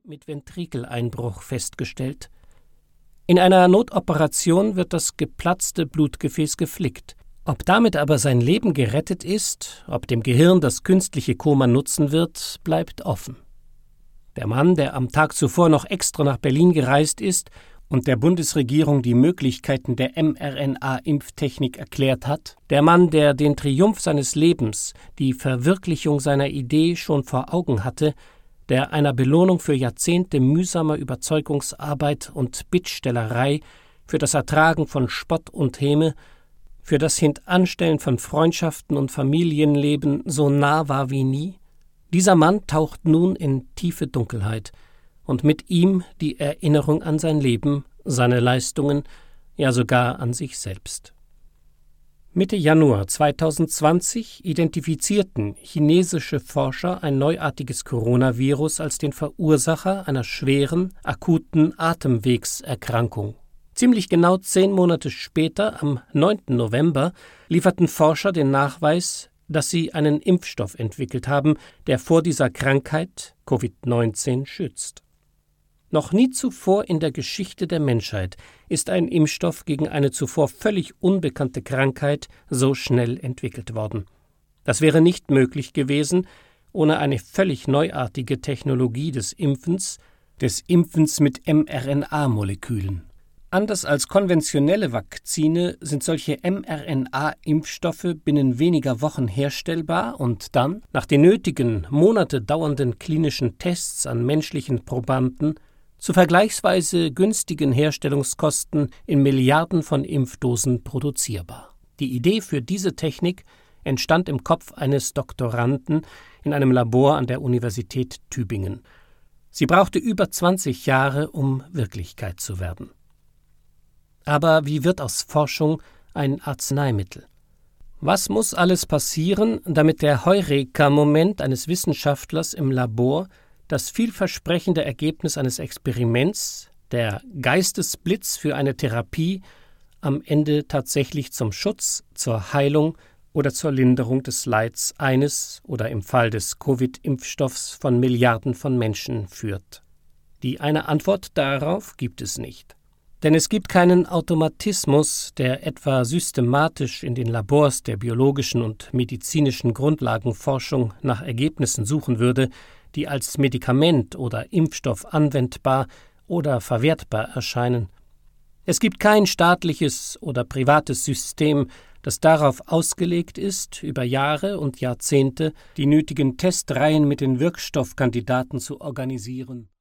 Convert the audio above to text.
mit Ventrikeleinbruch festgestellt. In einer Notoperation wird das geplatzte Blutgefäß geflickt. Ob damit aber sein Leben gerettet ist, ob dem Gehirn das künstliche Koma nutzen wird, bleibt offen. Der Mann, der am Tag zuvor noch extra nach Berlin gereist ist und der Bundesregierung die Möglichkeiten der mRNA-Impftechnik erklärt hat, der Mann, der den Triumph seines Lebens, die Verwirklichung seiner Idee schon vor Augen hatte, der einer Belohnung für Jahrzehnte mühsamer Überzeugungsarbeit und Bittstellerei, für das Ertragen von Spott und Häme, für das Hintanstellen von Freundschaften und Familienleben so nah war wie nie, dieser Mann taucht nun in tiefe Dunkelheit und mit ihm die Erinnerung an sein Leben, seine Leistungen, ja sogar an sich selbst. Mitte Januar 2020 identifizierten chinesische Forscher ein neuartiges Coronavirus als den Verursacher einer schweren, akuten Atemwegserkrankung. Ziemlich genau 10 Monate später, am 9. November, lieferten Forscher den Nachweis, dass sie einen Impfstoff entwickelt haben, der vor dieser Krankheit, Covid-19, schützt. Noch nie zuvor in der Geschichte der Menschheit ist ein Impfstoff gegen eine zuvor völlig unbekannte Krankheit so schnell entwickelt worden. Das wäre nicht möglich gewesen ohne eine völlig neuartige Technologie des Impfens mit mRNA-Molekülen. Anders als konventionelle Vakzine sind solche mRNA-Impfstoffe binnen weniger Wochen herstellbar und dann, nach den nötigen, Monate dauernden klinischen Tests an menschlichen Probanden, zu vergleichsweise günstigen Herstellungskosten in Milliarden von Impfdosen produzierbar. Die Idee für diese Technik entstand im Kopf eines Doktoranden in einem Labor an der Universität Tübingen. Sie brauchte über 20 Jahre, um Wirklichkeit zu werden. Aber wie wird aus Forschung ein Arzneimittel? Was muss alles passieren, damit der Heureka-Moment eines Wissenschaftlers im Labor das vielversprechende Ergebnis eines Experiments, der Geistesblitz für eine Therapie, am Ende tatsächlich zum Schutz, zur Heilung oder zur Linderung des Leids eines oder im Fall des Covid-Impfstoffs von Milliarden von Menschen führt? Die eine Antwort darauf gibt es nicht. Denn es gibt keinen Automatismus, der etwa systematisch in den Labors der biologischen und medizinischen Grundlagenforschung nach Ergebnissen suchen würde, die als Medikament oder Impfstoff anwendbar oder verwertbar erscheinen. Es gibt kein staatliches oder privates System, das darauf ausgelegt ist, über Jahre und Jahrzehnte die nötigen Testreihen mit den Wirkstoffkandidaten zu organisieren.